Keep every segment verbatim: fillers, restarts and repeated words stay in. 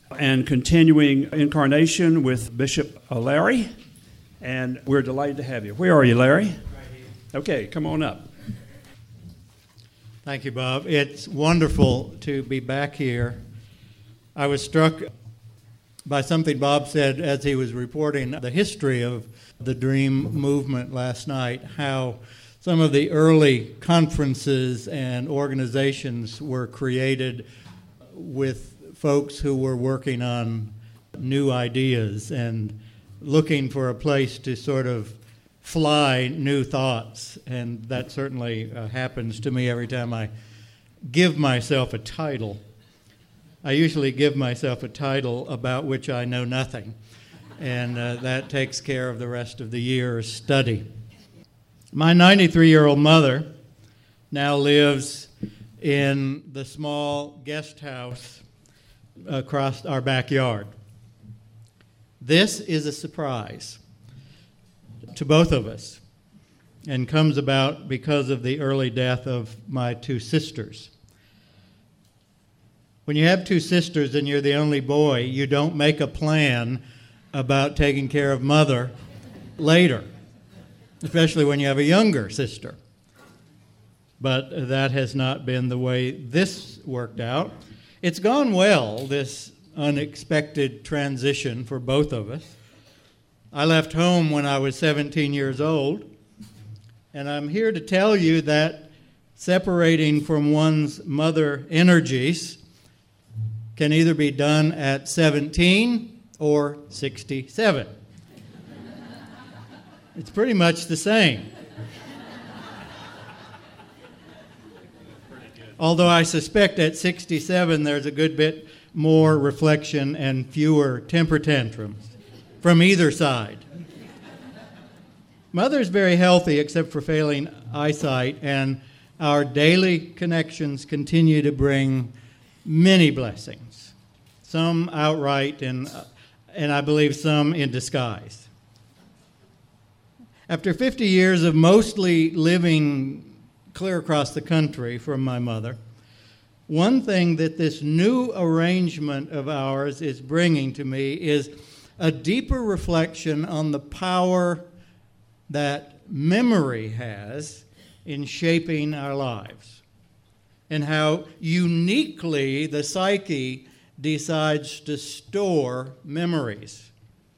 and continuing incarnation with Bishop Larry. And we're delighted to have you. Where are you, Larry? Right here. Okay, come on up. Thank you, Bob. It's wonderful to be back here. I was struck by something Bob said as he was reporting the history of the Dream movement last night, how some of the early conferences and organizations were created with folks who were working on new ideas and looking for a place to sort of fly new thoughts. And that certainly uh, happens to me every time I give myself a title. I usually give myself a title about which I know nothing, and uh, that takes care of the rest of the year's study. My ninety-three-year-old mother now lives in the small guest house across our backyard. This is a surprise to both of us and comes about because of the early death of my two sisters. When you have two sisters and you're the only boy, you don't make a plan about taking care of mother later, especially when you have a younger sister. But that has not been the way this worked out. It's gone well, this unexpected transition for both of us. I left home when I was seventeen years old, and I'm here to tell you that separating from one's mother energies can either be done at seventeen or sixty-seven. It's pretty much the same. Although I suspect at sixty-seven there's a good bit more reflection and fewer temper tantrums from either side. Mother's very healthy except for failing eyesight, and our daily connections continue to bring many blessings, some outright and, uh, and I believe some in disguise. After fifty years of mostly living clear across the country from my mother, one thing that this new arrangement of ours is bringing to me is a deeper reflection on the power that memory has in shaping our lives, and how uniquely the psyche decides to store memories.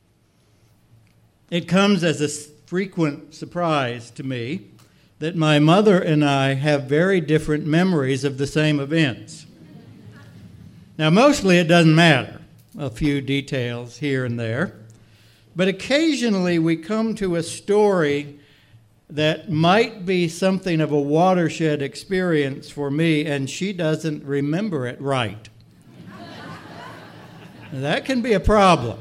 It comes as a frequent surprise to me that my mother and I have very different memories of the same events. Now, mostly it doesn't matter, a few details here and there, but occasionally we come to a story that might be something of a watershed experience for me, and she doesn't remember it right. That can be a problem.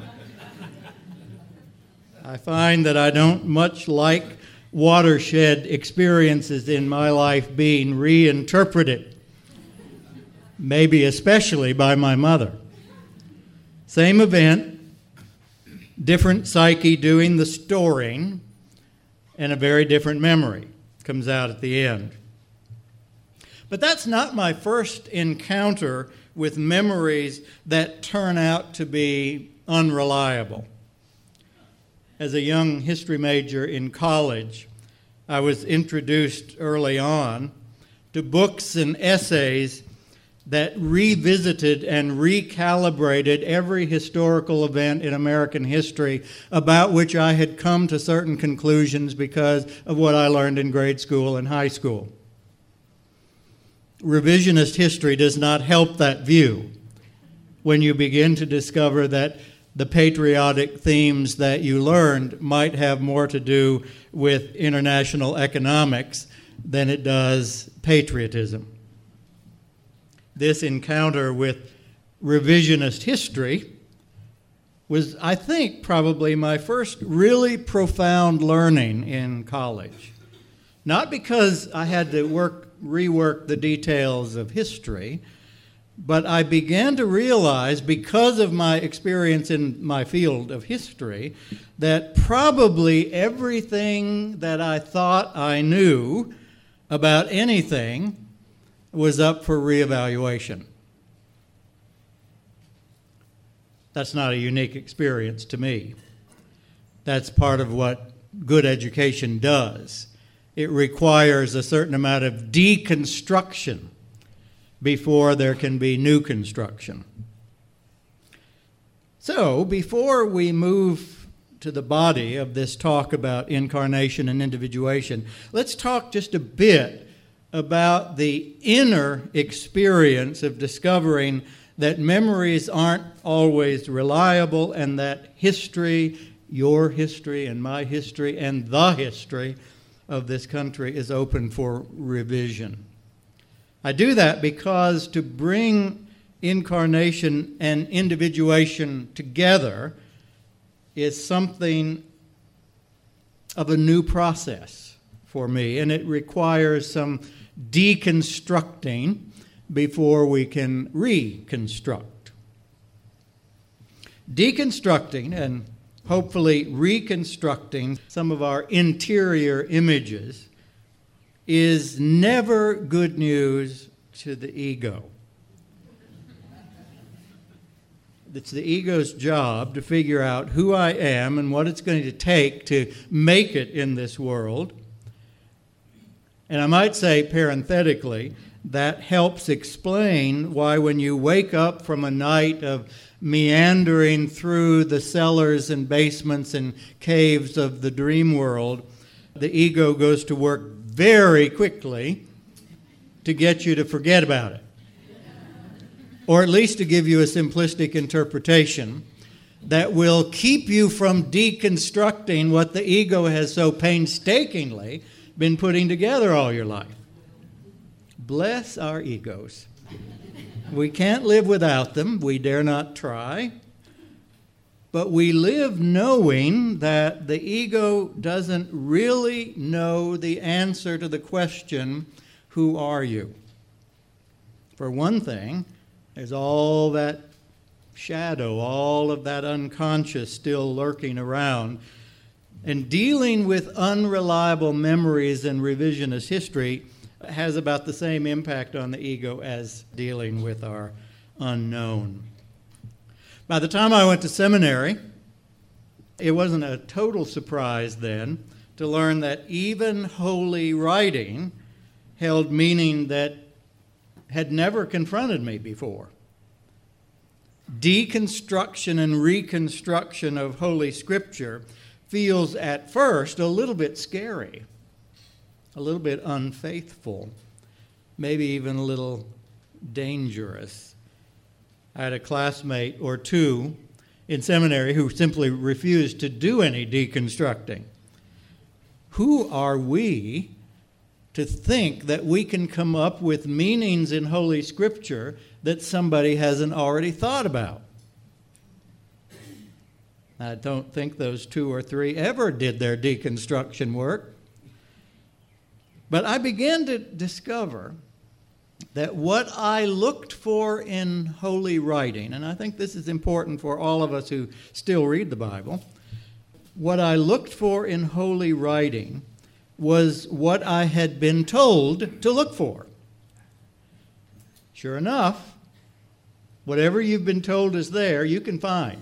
I find that I don't much like watershed experiences in my life being reinterpreted, maybe especially by my mother. Same event, different psyche doing the storing, and a very different memory comes out at the end. But that's not my first encounter with memories that turn out to be unreliable. As a young history major in college, I was introduced early on to books and essays that revisited and recalibrated every historical event in American history about which I had come to certain conclusions because of what I learned in grade school and high school. Revisionist history does not help that view when you begin to discover that the patriotic themes that you learned might have more to do with international economics than it does patriotism. This encounter with revisionist history was, I think, probably my first really profound learning in college. Not because I had to work, rework the details of history, but I began to realize, because of my experience in my field of history, that probably everything that I thought I knew about anything was up for reevaluation. That's not a unique experience to me. That's part of what good education does. It requires a certain amount of deconstruction before there can be new construction. So, before we move to the body of this talk about incarnation and individuation, let's talk just a bit about the inner experience of discovering that memories aren't always reliable and that history, your history and my history and the history of this country is open for revision. I do that because to bring incarnation and individuation together is something of a new process for me, and it requires some deconstructing before we can reconstruct. Deconstructing and hopefully reconstructing some of our interior images is never good news to the ego. It's the ego's job to figure out who I am and what it's going to take to make it in this world. And I might say parenthetically, that helps explain why when you wake up from a night of meandering through the cellars and basements and caves of the dream world, the ego goes to work very quickly to get you to forget about it. Or at least to give you a simplistic interpretation that will keep you from deconstructing what the ego has so painstakingly been putting together all your life. Bless our egos. We can't live without them. We dare not try. But we live knowing that the ego doesn't really know the answer to the question, who are you? For one thing, there's all that shadow, all of that unconscious still lurking around. And dealing with unreliable memories and revisionist history has about the same impact on the ego as dealing with our unknown. By the time I went to seminary, it wasn't a total surprise then to learn that even holy writing held meaning that had never confronted me before. Deconstruction and reconstruction of Holy Scripture feels at first a little bit scary, a little bit unfaithful, maybe even a little dangerous. I had a classmate or two in seminary who simply refused to do any deconstructing. Who are we to think that we can come up with meanings in Holy Scripture that somebody hasn't already thought about? I don't think those two or three ever did their deconstruction work. But I began to discover that what I looked for in holy writing, and I think this is important for all of us who still read the Bible, what I looked for in holy writing was what I had been told to look for. Sure enough, whatever you've been told is there, you can find.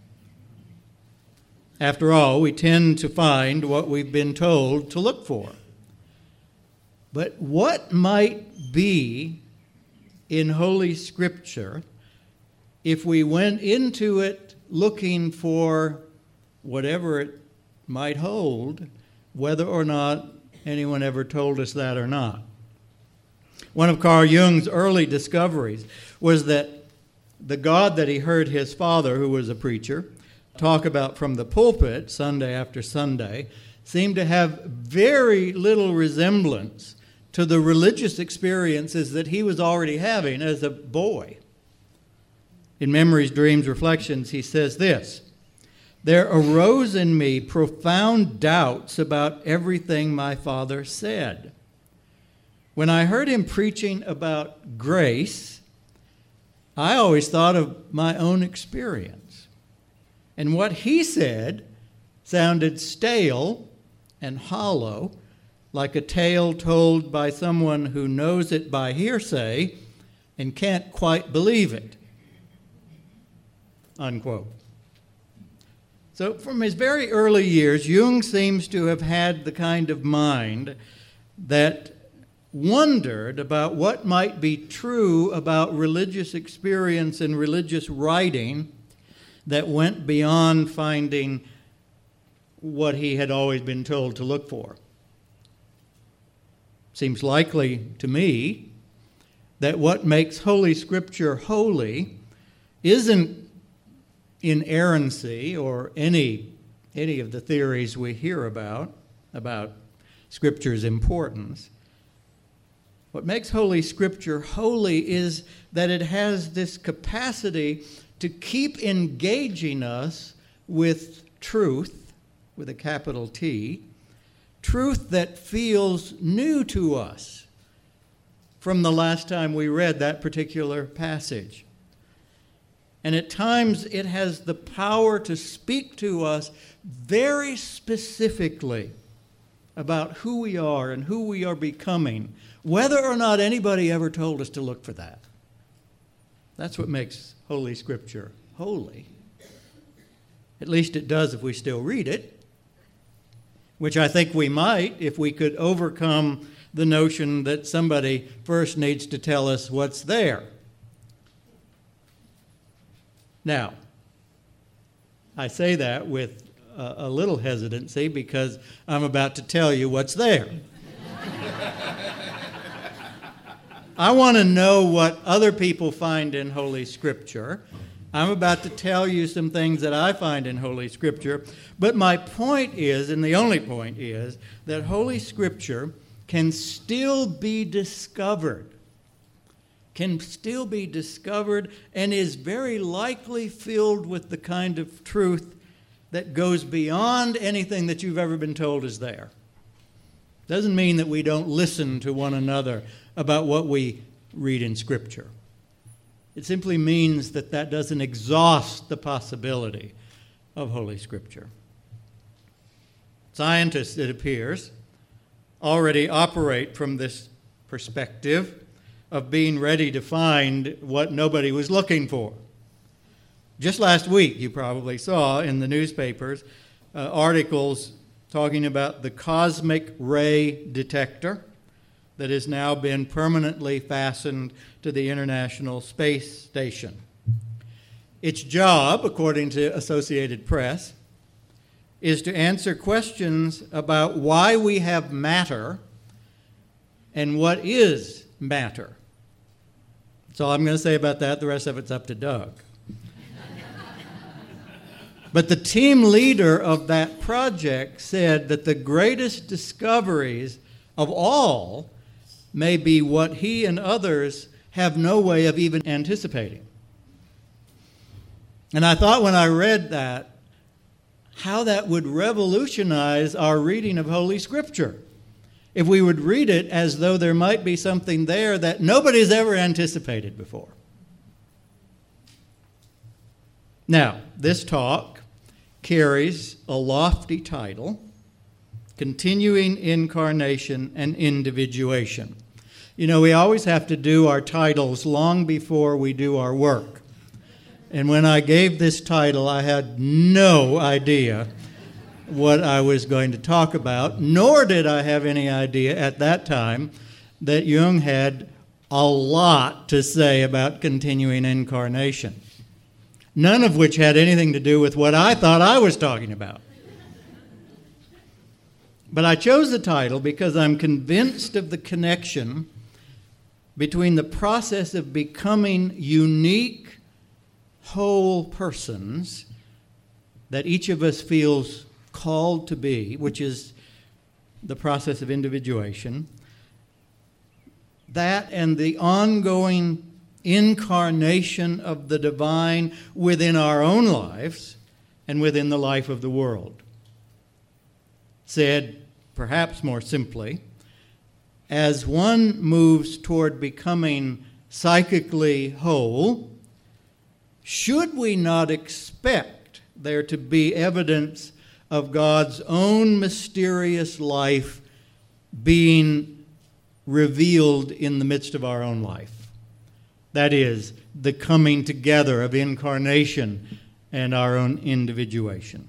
After all, we tend to find what we've been told to look for. But what might be in Holy Scripture if we went into it looking for whatever it might hold, whether or not anyone ever told us that or not? One of Carl Jung's early discoveries was that the God that he heard his father, who was a preacher, talk about from the pulpit Sunday after Sunday seemed to have very little resemblance to the religious experiences that he was already having as a boy. In Memories, Dreams, Reflections, he says this: "There arose in me profound doubts about everything my father said. When I heard him preaching about grace, I always thought of my own experience. And what he said sounded stale and hollow, like a tale told by someone who knows it by hearsay and can't quite believe it." unquote. So from his very early years, Jung seems to have had the kind of mind that wondered about what might be true about religious experience and religious writing that went beyond finding what he had always been told to look for. Seems likely to me that what makes Holy Scripture holy isn't inerrancy or any, any of the theories we hear about, about Scripture's importance. What makes Holy Scripture holy is that it has this capacity to keep engaging us with truth, with a capital T, truth that feels new to us from the last time we read that particular passage. And at times it has the power to speak to us very specifically about who we are and who we are becoming, whether or not anybody ever told us to look for that. That's what makes Holy Scripture holy. At least it does if we still read it, which I think we might if we could overcome the notion that somebody first needs to tell us what's there. Now, I say that with a, a little hesitancy because I'm about to tell you what's there. I want to know what other people find in Holy Scripture. I'm about to tell you some things that I find in Holy Scripture. But my point is, and the only point is, that Holy Scripture can still be discovered. Can still be discovered and is very likely filled with the kind of truth that goes beyond anything that you've ever been told is there. Doesn't mean that we don't listen to one another about what we read in Scripture. It simply means that that doesn't exhaust the possibility of Holy Scripture. Scientists, it appears, already operate from this perspective of being ready to find what nobody was looking for. Just last week, you probably saw in the newspapers uh, articles talking about the cosmic ray detector that has now been permanently fastened to the International Space Station. Its job, according to Associated Press, is to answer questions about why we have matter and what is matter. That's all I'm going to say about that. The rest of it's up to Doug. But the team leader of that project said that the greatest discoveries of all may be what he and others have no way of even anticipating. And I thought when I read that, how that would revolutionize our reading of Holy Scripture if we would read it as though there might be something there that nobody's ever anticipated before. Now, this talk carries a lofty title, Continuing Incarnation and Individuation. You know, we always have to do our titles long before we do our work. And when I gave this title, I had no idea what I was going to talk about, nor did I have any idea at that time that Jung had a lot to say about continuing incarnation, none of which had anything to do with what I thought I was talking about. But I chose the title because I'm convinced of the connection between the process of becoming unique, whole persons that each of us feels called to be, which is the process of individuation, that and the ongoing incarnation of the divine within our own lives and within the life of the world. Said, perhaps more simply, as one moves toward becoming psychically whole, should we not expect there to be evidence of God's own mysterious life being revealed in the midst of our own life? That is, the coming together of incarnation and our own individuation.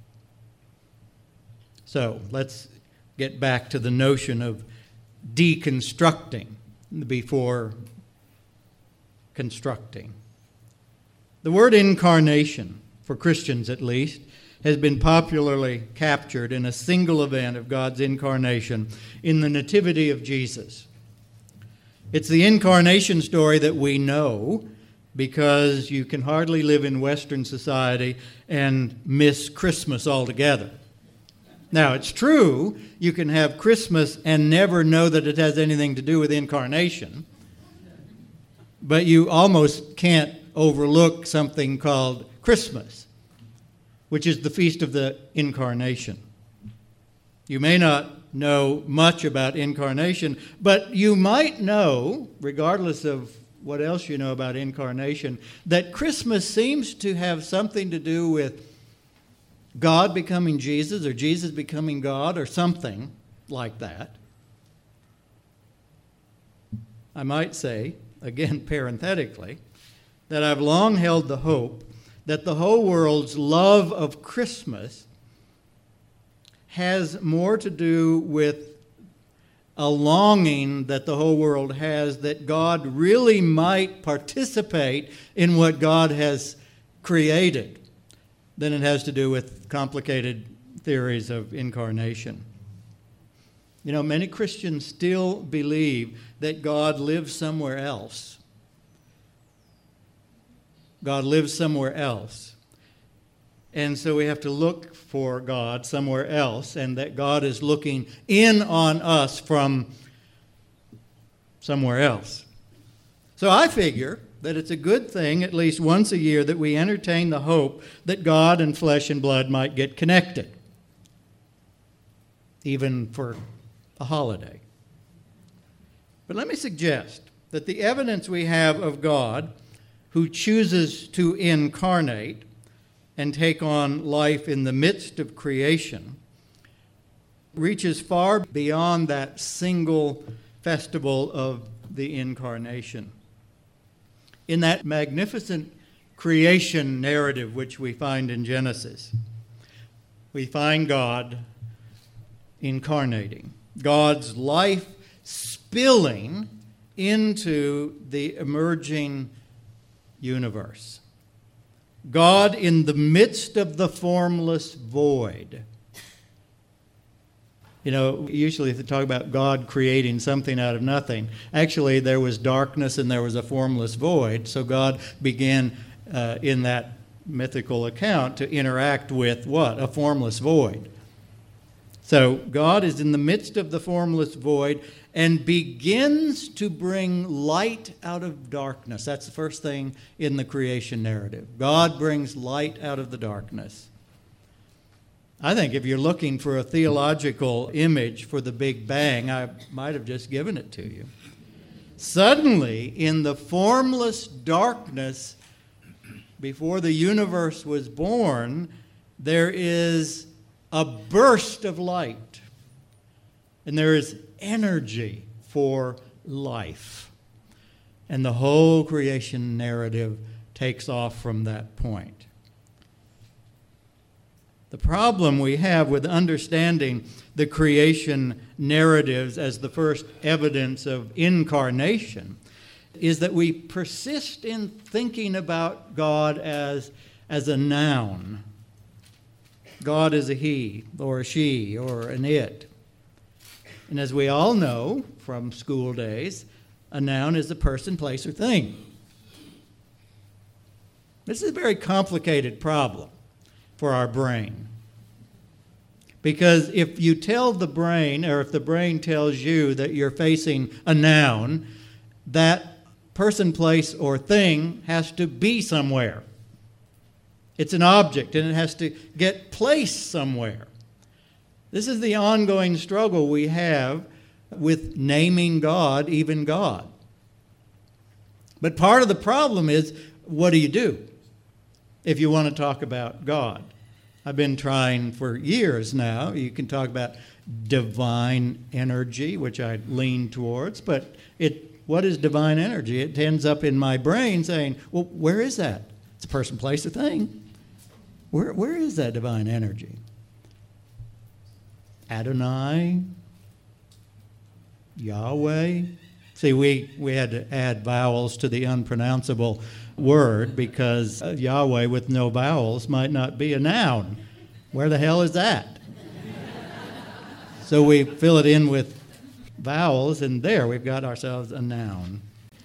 So let's get back to the notion of deconstructing before constructing. The word incarnation, for Christians at least, has been popularly captured in a single event of God's incarnation in the Nativity of Jesus. It's the incarnation story that we know because you can hardly live in Western society and miss Christmas altogether. Now, it's true you can have Christmas and never know that it has anything to do with incarnation, but you almost can't overlook something called Christmas, which is the feast of the Incarnation. You may not know much about incarnation, but you might know, regardless of what else you know about incarnation, that Christmas seems to have something to do with God becoming Jesus or Jesus becoming God or something like that. I might say, again parenthetically, that I've long held the hope that the whole world's love of Christmas has more to do with a longing that the whole world has that God really might participate in what God has created than it has to do with complicated theories of incarnation. You know, many Christians still believe that God lives somewhere else. God lives somewhere else. And so we have to look for God somewhere else, and that God is looking in on us from somewhere else. So I figure that it's a good thing, at least once a year, that we entertain the hope that God and flesh and blood might get connected, even for a holiday. But let me suggest that the evidence we have of God who chooses to incarnate and take on life in the midst of creation reaches far beyond that single festival of the Incarnation. In that magnificent creation narrative which we find in Genesis, we find God incarnating, God's life spilling into the emerging universe. God in the midst of the formless void. You know, usually if they talk about God creating something out of nothing, actually there was darkness and there was a formless void, so God began uh, in that mythical account to interact with what? A formless void. So God is in the midst of the formless void and begins to bring light out of darkness. That's the first thing in the creation narrative. God brings light out of the darkness. I think if you're looking for a theological image for the Big Bang, I might have just given it to you. Suddenly, in the formless darkness before the universe was born, there is a burst of light. And there is energy for life. And the whole creation narrative takes off from that point. The problem we have with understanding the creation narratives as the first evidence of incarnation is that we persist in thinking about God as, as a noun. God is a he or a she or an it. And as we all know from school days, a noun is a person, place, or thing. This is a very complicated problem for our brain. Because if you tell the brain, or if the brain tells you that you're facing a noun, that person, place, or thing has to be somewhere. It's an object, and it has to get placed somewhere. This is the ongoing struggle we have with naming God, even God. But part of the problem is, what do you do if you want to talk about God? I've been trying for years now. You can talk about divine energy, which I lean towards, but it what is divine energy? It ends up in my brain saying, well, where is that? It's a person, place, a thing. Where, where is that divine energy? Adonai? Yahweh? See, we, we had to add vowels to the unpronounceable word because uh, Yahweh with no vowels might not be a noun. Where the hell is that? So we fill it in with vowels, and there we've got ourselves a noun.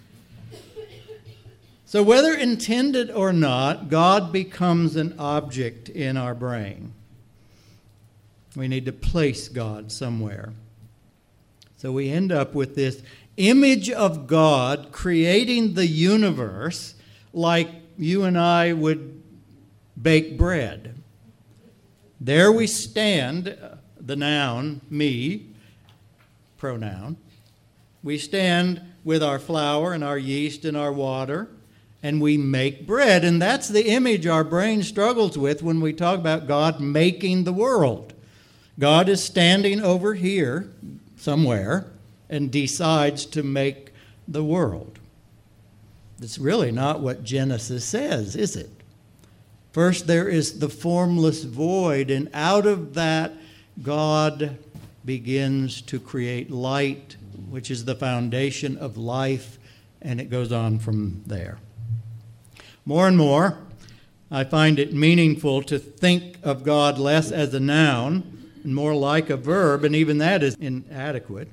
So whether intended or not, God becomes an object in our brain. We need to place God somewhere. So we end up with this image of God creating the universe like you and I would bake bread. There we stand, the noun, me, pronoun. We stand with our flour and our yeast and our water, and we make bread. And that's the image our brain struggles with when we talk about God making the world. God is standing over here somewhere and decides to make the world. It's really not what Genesis says, is it? First, there is the formless void, and out of that, God begins to create light, which is the foundation of life, and it goes on from there. More and more, I find it meaningful to think of God less as a noun and more like a verb, and even that is inadequate.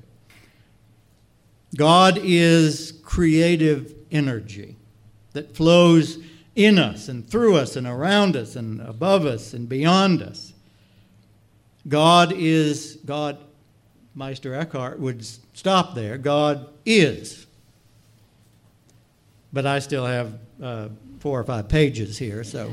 God is creative energy that flows in us and through us and around us and above us and beyond us. God is, God, Meister Eckhart would stop there. God is. But I still have uh, four or five pages here, so.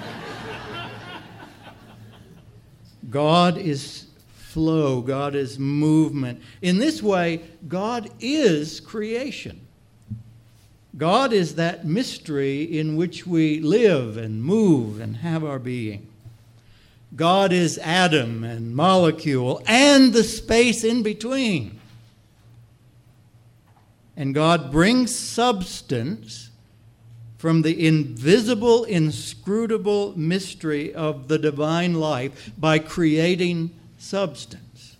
God is flow. God is movement. In this way, God is creation. God is that mystery in which we live and move and have our being. God is atom and molecule and the space in between. And God brings substance from the invisible, inscrutable mystery of the divine life by creating substance.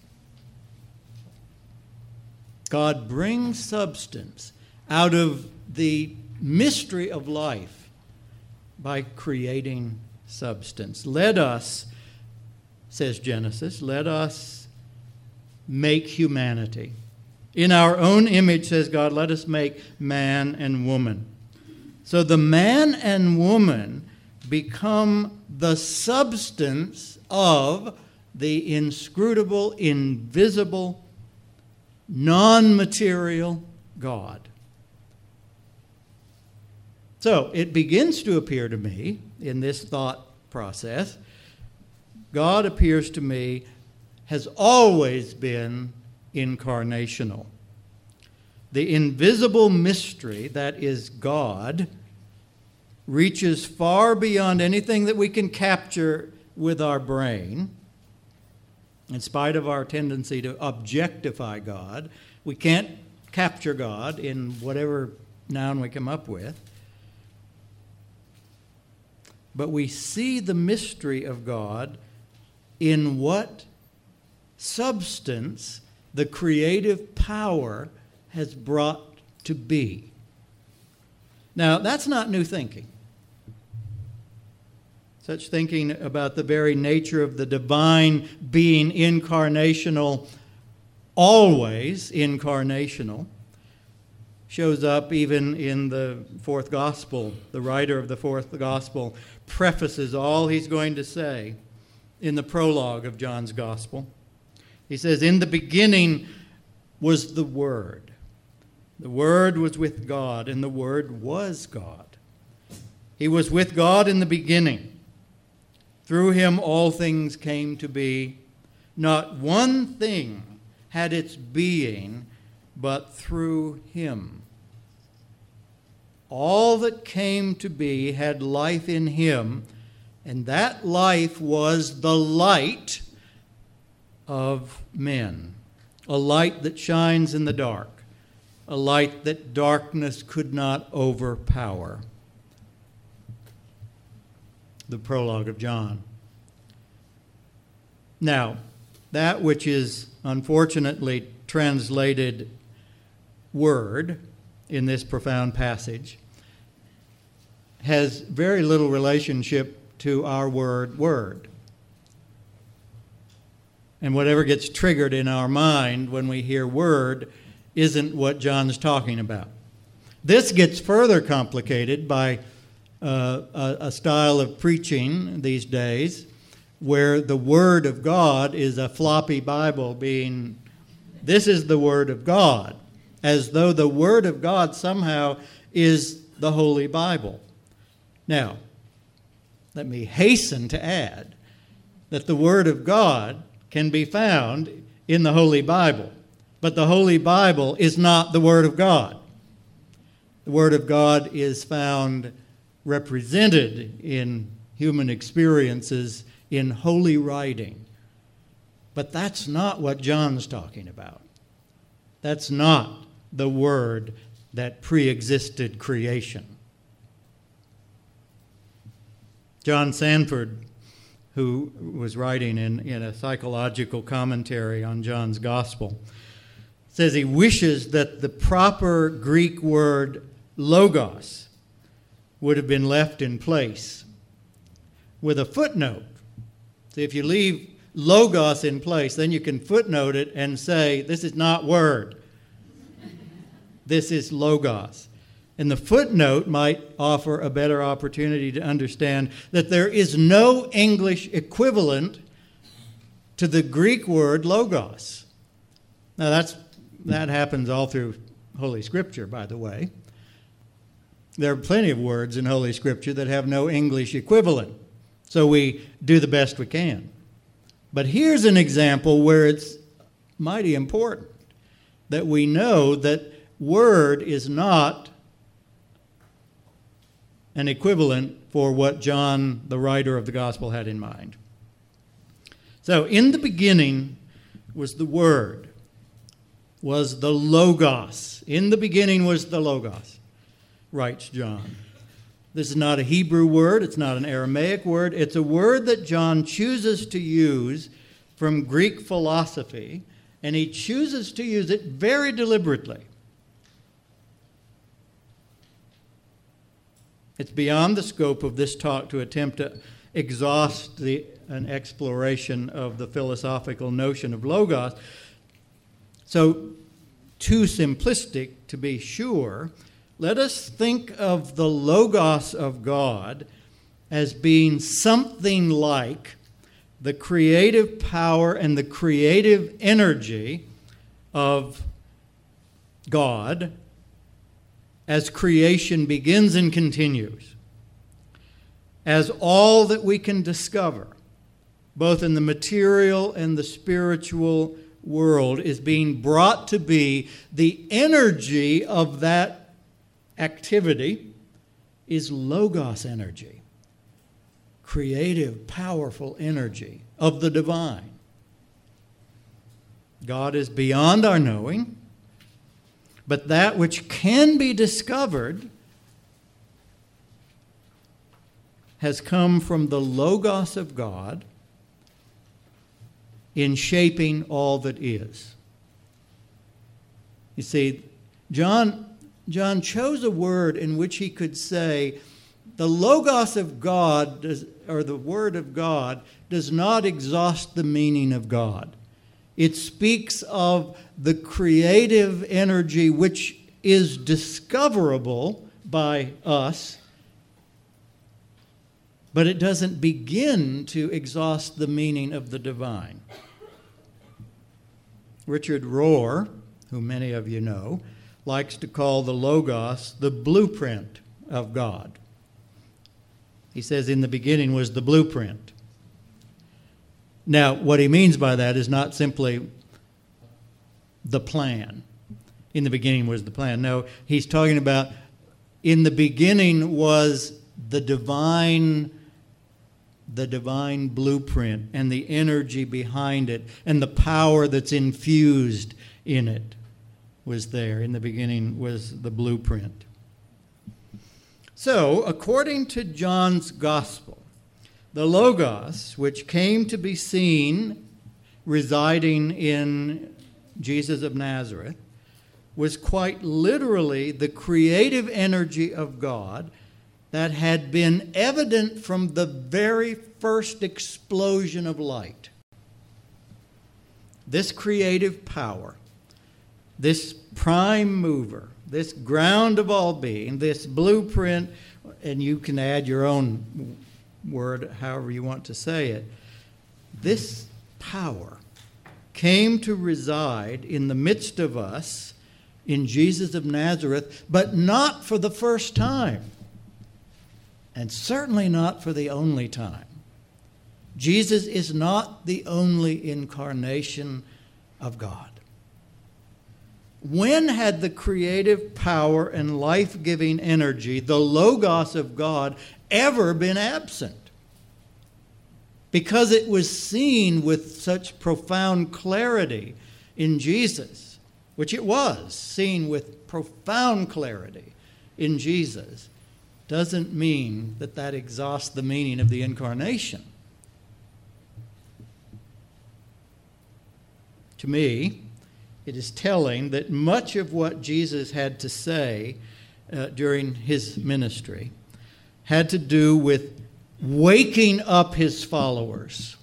God brings substance out of the mystery of life by creating substance. Let us, says Genesis, let us make humanity. In our own image, says God, let us make man and woman. So the man and woman become the substance of the inscrutable, invisible, non-material God. So it begins to appear to me in this thought process, God appears to me has always been incarnational. The invisible mystery that is God reaches far beyond anything that we can capture with our brain. In spite of our tendency to objectify God, we can't capture God in whatever noun we come up with. But we see the mystery of God in what substance the creative power has brought to be. Now, that's not new thinking. Such thinking about the very nature of the divine being incarnational, always incarnational, shows up even in the fourth gospel. The writer of the fourth gospel prefaces all he's going to say in the prologue of John's gospel. He says, "In the beginning was the Word. The Word was with God, and the Word was God. He was with God in the beginning. Through him all things came to be. Not one thing had its being but through him. All that came to be had life in him, and that life was the light of men, a light that shines in the dark, a light that darkness could not overpower." the prologue of John. Now, that which is unfortunately translated word in this profound passage has very little relationship to our word word. And whatever gets triggered in our mind when we hear word isn't what John's talking about. This gets further complicated by uh, a, a style of preaching these days where the Word of God is a floppy Bible being, this is the Word of God, as though the Word of God somehow is the Holy Bible. Now, let me hasten to add that the Word of God can be found in the Holy Bible, but the Holy Bible is not the Word of God. The Word of God is found represented in human experiences in holy writing. But that's not what John's talking about. That's not the Word that pre-existed creation. John Sanford, who was writing in, in a psychological commentary on John's Gospel, says he wishes that the proper Greek word logos would have been left in place with a footnote. So if you leave logos in place, then you can footnote it and say, this is not word. This is logos. And the footnote might offer a better opportunity to understand that there is no English equivalent to the Greek word logos. Now that's that happens all through Holy Scripture, by the way. There are plenty of words in Holy Scripture that have no English equivalent. So we do the best we can. But here's an example where it's mighty important that we know that word is not an equivalent for what John, the writer of the Gospel, had in mind. So in the beginning was the Word, was the Logos. In the beginning was the Logos, writes John. This is not a Hebrew word. It's not an Aramaic word. It's a word that John chooses to use from Greek philosophy, and he chooses to use it very deliberately. It's beyond the scope of this talk to attempt to exhaust the, an exploration of the philosophical notion of logos. So, too simplistic to be sure, let us think of the logos of God as being something like the creative power and the creative energy of God as creation begins and continues, as all that we can discover, both in the material and the spiritual world, is being brought to be, the energy of that activity is logos energy, creative, powerful energy of the divine. God is beyond our knowing, but that which can be discovered has come from the Logos of God in shaping all that is. You see, John, John chose a word in which he could say, the Logos of God, does, or the Word of God, does not exhaust the meaning of God. It speaks of the creative energy which is discoverable by us, but it doesn't begin to exhaust the meaning of the divine. Richard Rohr, who many of you know, likes to call the Logos the blueprint of God. He says in the beginning was the blueprint. Now, what he means by that is not simply the plan. In the beginning was the plan. No, he's talking about in the beginning was the divine, the divine blueprint and the energy behind it and the power that's infused in it was there. In the beginning was the blueprint. So, according to John's Gospel, The Logos, which came to be seen residing in Jesus of Nazareth, was quite literally the creative energy of God that had been evident from the very first explosion of light. This creative power, this prime mover, this ground of all being, this blueprint, and you can add your own word however you want to say it, this power came to reside in the midst of us in Jesus of Nazareth, but not for the first time, and certainly not for the only time. Jesus is not the only incarnation of God. When had the creative power and life-giving energy, the Logos of God, ever been absent? Because it was seen with such profound clarity in Jesus, which it was seen with profound clarity in Jesus, doesn't mean that that exhausts the meaning of the incarnation. To me, it is telling that much of what Jesus had to say uh, during his ministry had to do with waking up his followers.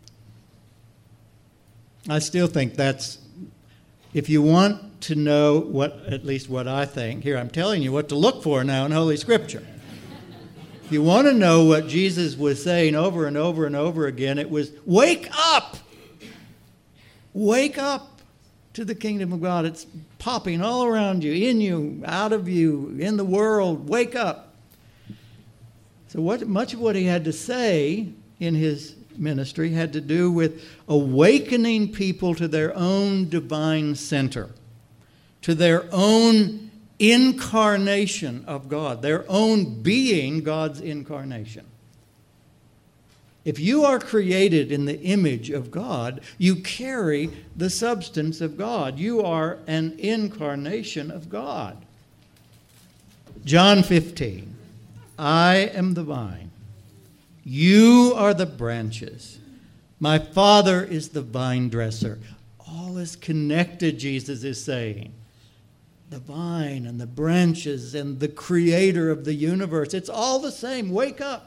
I still think that's, if you want to know what, at least what I think, here I'm telling you what to look for now in Holy Scripture. If you want to know what Jesus was saying over and over and over again, it was, wake up! Wake up to the kingdom of God. It's popping all around you, in you, out of you, in the world. Wake up. So what, much of what he had to say in his ministry had to do with awakening people to their own divine center, to their own incarnation of God, their own being God's incarnation. If you are created in the image of God, you carry the substance of God. You are an incarnation of God. John fifteen, I am the vine. You are the branches. My Father is the vine dresser. All is connected, Jesus is saying. The vine and the branches and the creator of the universe. It's all the same. Wake up.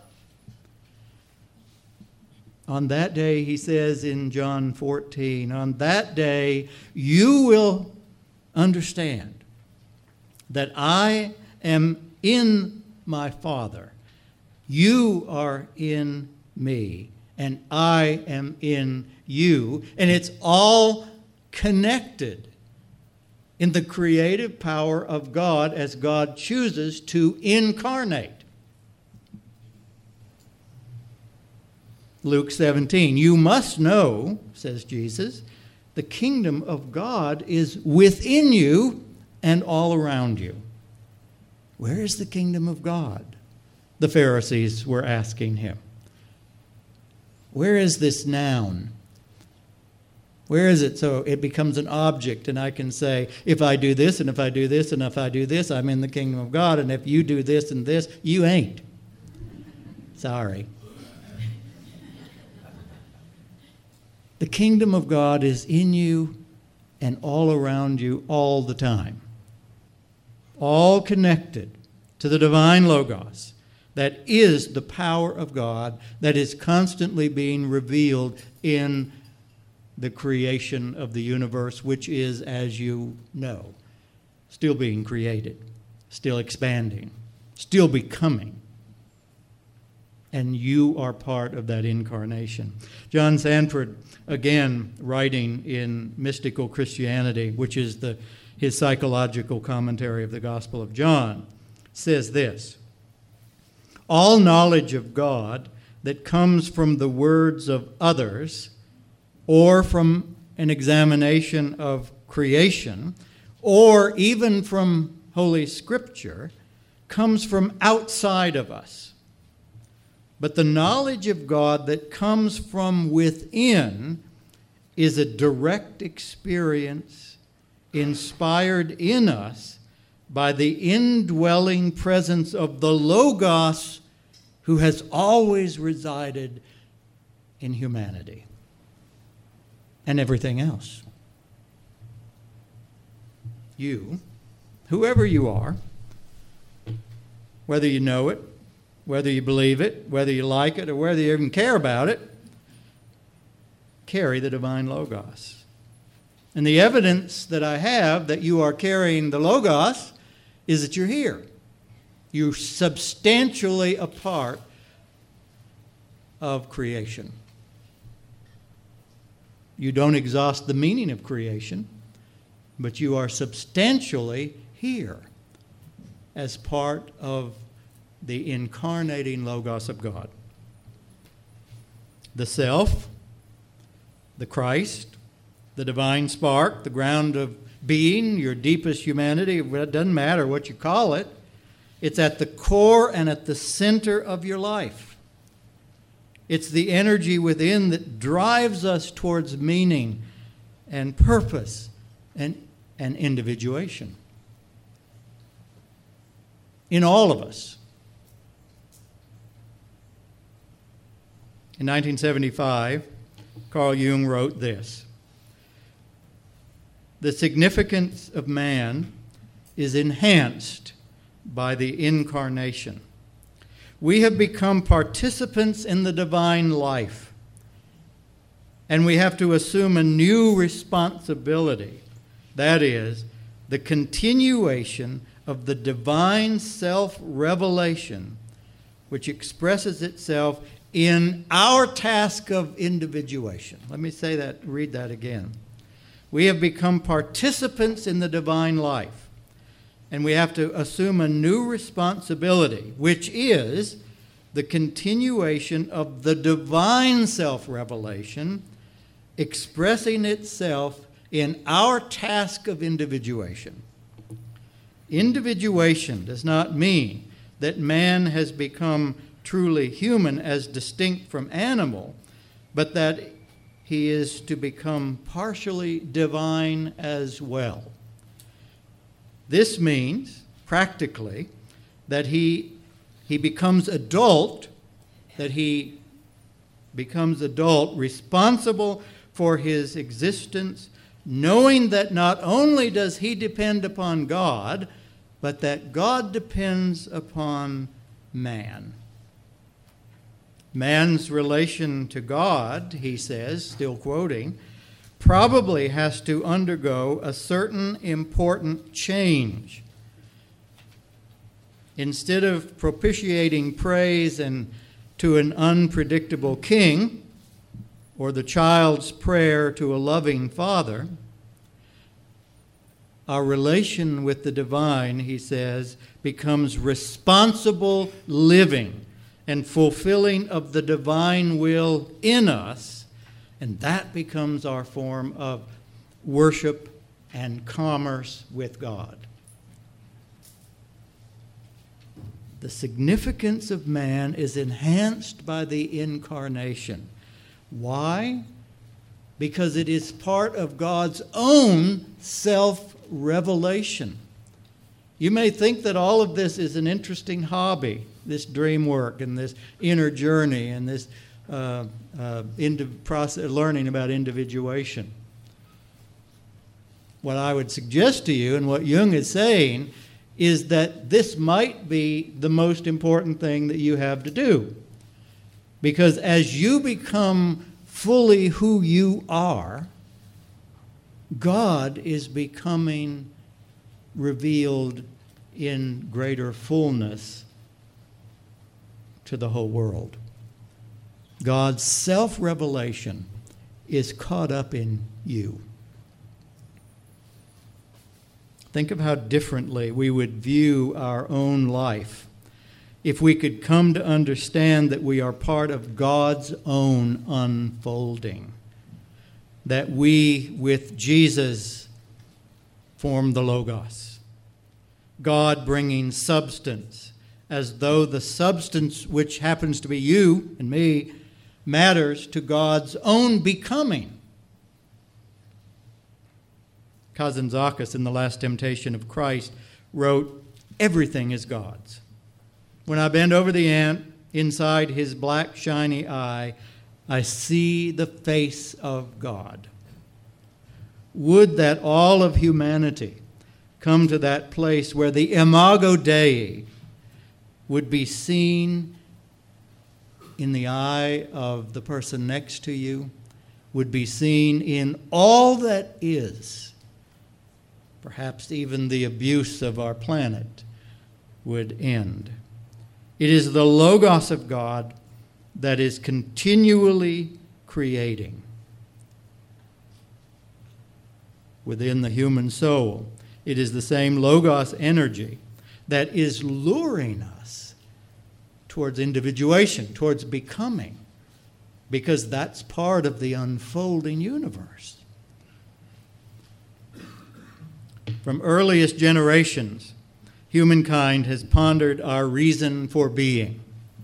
On that day, he says in John fourteen, on that day you will understand that I am in my Father. You are in me, and I am in you. And it's all connected in the creative power of God as God chooses to incarnate. Luke seventeen, you must know, says Jesus, the kingdom of God is within you and all around you. Where is the kingdom of God? The Pharisees were asking him. Where is this noun? Where is it so it becomes an object and I can say, if I do this and if I do this and if I do this, I'm in the kingdom of God, and if you do this and this, you ain't. Sorry. The kingdom of God is in you and all around you all the time. All connected to the divine Logos that is the power of God that is constantly being revealed in the creation of the universe, which is, as you know, still being created, still expanding, still becoming. And you are part of that incarnation. John Sanford, again, writing in Mystical Christianity, which is the, his psychological commentary of the Gospel of John, says this: all knowledge of God that comes from the words of others or from an examination of creation or even from Holy Scripture comes from outside of us. But the knowledge of God that comes from within is a direct experience inspired in us by the indwelling presence of the Logos who has always resided in humanity and everything else. You, whoever you are, whether you know it, whether you believe it, whether you like it, or whether you even care about it, carry the divine Logos. And the evidence that I have that you are carrying the Logos is that you're here. You're substantially a part of creation. You don't exhaust the meaning of creation, but you are substantially here as part of the incarnating Logos of God. The self, the Christ, the divine spark, the ground of being, your deepest humanity, it doesn't matter what you call it, it's at the core and at the center of your life. It's the energy within that drives us towards meaning and purpose and, and individuation. In all of us. In nineteen seventy-five, Carl Jung wrote this: "The significance of man is enhanced by the incarnation. We have become participants in the divine life, and we have to assume a new responsibility. That is, the continuation of the divine self-revelation, which expresses itself in our task of individuation." Let me say that, read that again. We have become participants in the divine life, and we have to assume a new responsibility, which is the continuation of the divine self-revelation expressing itself in our task of individuation. Individuation does not mean that man has become truly human as distinct from animal, but that he is to become partially divine as well. This means, practically, that he, he becomes adult, that he becomes adult, responsible for his existence, knowing that not only does he depend upon God, but that God depends upon man. Man's relation to God, he says, still quoting, probably has to undergo a certain important change. Instead of propitiating praise and to an unpredictable king, or the child's prayer to a loving father, our relation with the divine, he says, becomes responsible living and fulfilling of the divine will in us, and that becomes our form of worship and commerce with God. The significance of man is enhanced by the incarnation. Why? Because it is part of God's own self-revelation. You may think that all of this is an interesting hobby, this dream work and this inner journey and this uh, uh, indiv- process, learning about individuation. What I would suggest to you and what Jung is saying is that this might be the most important thing that you have to do. Because as you become fully who you are, God is becoming revealed in greater fullness to the whole world. God's self-revelation is caught up in you. Think of how differently we would view our own life if we could come to understand that we are part of God's own unfolding, that we, with Jesus, form the Logos, God bringing substance, as though the substance which happens to be you and me matters to God's own becoming. Kazantzakis, in The Last Temptation of Christ, wrote, "Everything is God's. When I bend over the ant, inside his black, shiny eye, I see the face of God. Would that all of humanity come to that place where the Imago Dei would be seen in the eye of the person next to you, would be seen in all that is. Perhaps even the abuse of our planet would end. It is the Logos of God that is continually creating within the human soul. It is the same Logos energy that is luring us towards individuation, towards becoming, because that's part of the unfolding universe. From earliest generations, humankind has pondered our reason for being.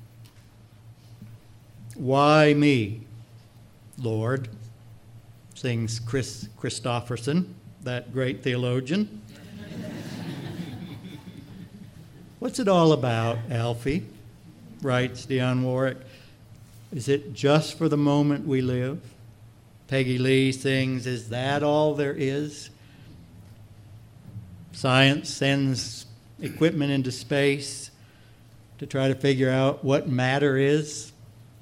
Why me, Lord? Sings Chris Christopherson, that great theologian. What's it all about, Alfie? Writes Dionne Warwick. Is it just for the moment we live? Peggy Lee sings, is that all there is? Science sends equipment into space to try to figure out what matter is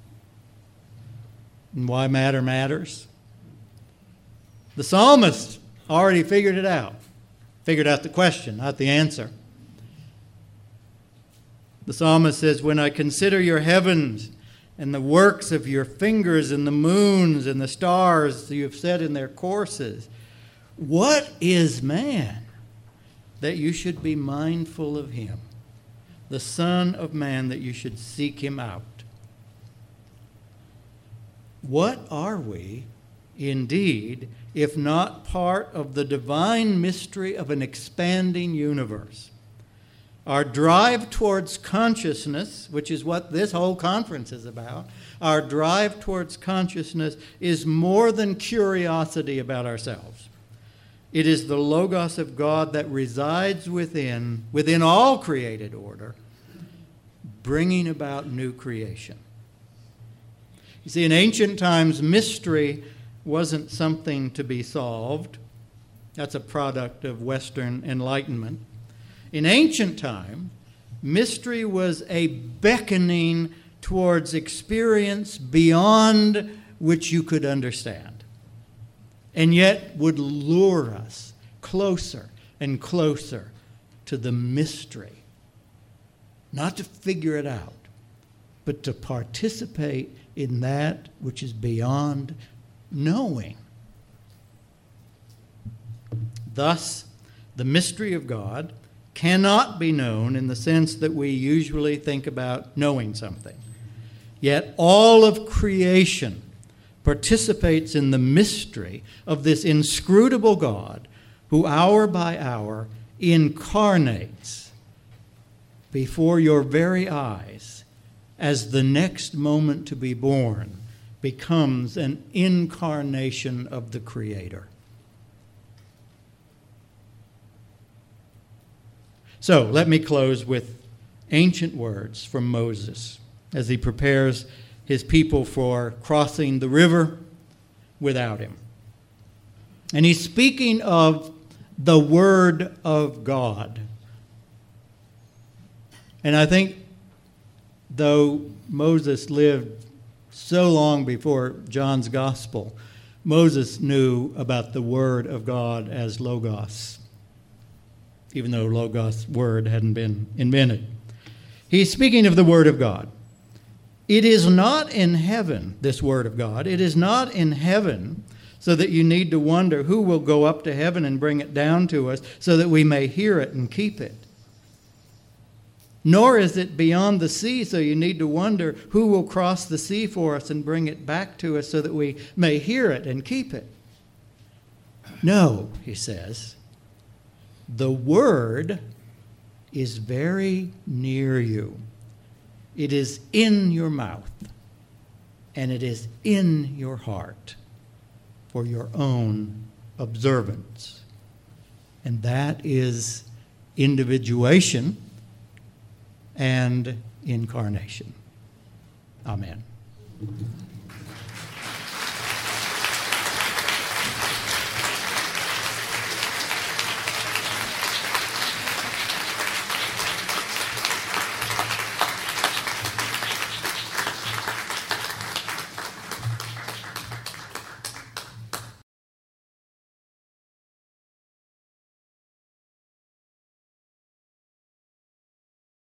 and why matter matters. The psalmist already figured it out, figured out the question, not the answer. The psalmist says, when I consider your heavens and the works of your fingers and the moons and the stars you have set in their courses, what is man that you should be mindful of him, the Son of Man that you should seek him out? What are we, indeed, if not part of the divine mystery of an expanding universe? Our drive towards consciousness, which is what this whole conference is about, our drive towards consciousness is more than curiosity about ourselves. It is the Logos of God that resides within, within all created order, bringing about new creation. You see, in ancient times, mystery wasn't something to be solved. That's a product of Western enlightenment. In ancient time, mystery was a beckoning towards experience beyond which you could understand, and yet would lure us closer and closer to the mystery. Not to figure it out, but to participate in that which is beyond knowing. Thus, the mystery of God cannot be known in the sense that we usually think about knowing something. Yet all of creation participates in the mystery of this inscrutable God who hour by hour incarnates before your very eyes as the next moment to be born becomes an incarnation of the Creator. So let me close with ancient words from Moses as he prepares his people for crossing the river without him. And he's speaking of the Word of God. And I think though Moses lived so long before John's Gospel, Moses knew about the Word of God as Logos, even though Logos word hadn't been invented. He's speaking of the Word of God. It is not in heaven, this Word of God. It is not in heaven so that you need to wonder who will go up to heaven and bring it down to us so that we may hear it and keep it. Nor is it beyond the sea so you need to wonder who will cross the sea for us and bring it back to us so that we may hear it and keep it. No, he says, the Word is very near you. It is in your mouth, and it is in your heart for your own observance. And that is individuation and incarnation. Amen.